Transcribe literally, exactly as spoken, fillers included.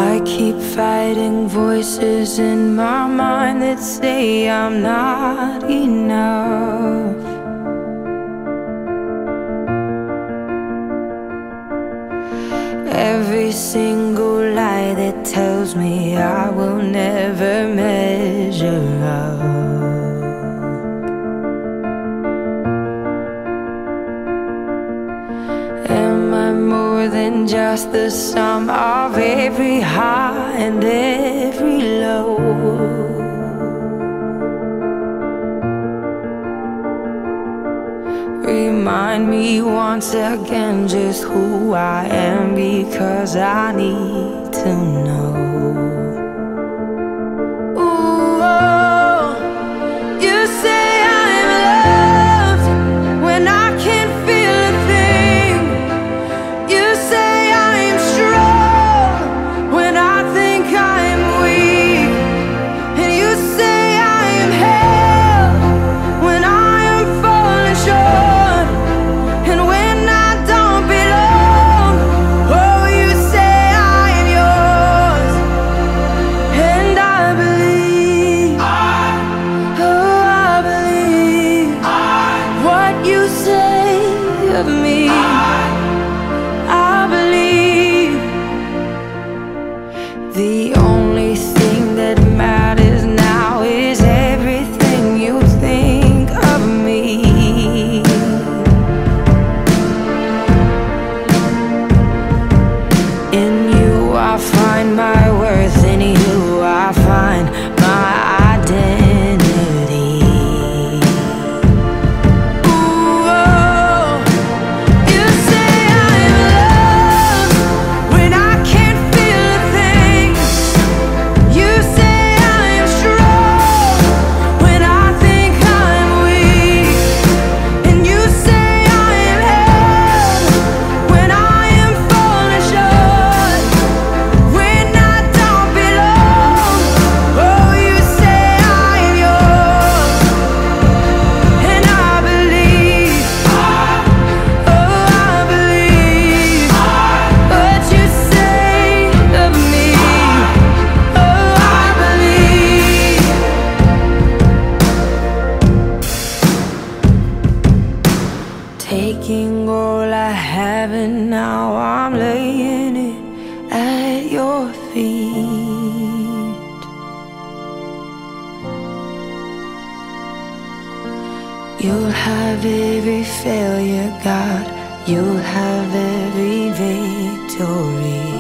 I keep fighting voices in my mind that say I'm not enough. Every single lie that tells me I will never measure up. Am I more than just the sum of every high and every low? Remind me once again just who I am, because I need to know. Ooh, oh, you say I'm loved when I can't feel a thing. You say I'm strong when I think I'm weak. And you say I am held when I am falling short. And when I don't belong, oh, you say I am yours. And I believe, oh, I believe what you say of me. I believe the only thing that matters now is everything you think of me. In you I find my worth, in you I find my identity. Ooh, oh, you say I'm loved when I can't feel a thing. You say I am strong when I think I'm weak. And you say I am held when I am falling short. When I don't belong, oh, you say I am yours. And I believe, oh, I believe what you say of me. Oh, I believe. Taking all I have and now I'm laying it at your feet. You'll have every failure, God. You'll have every victory.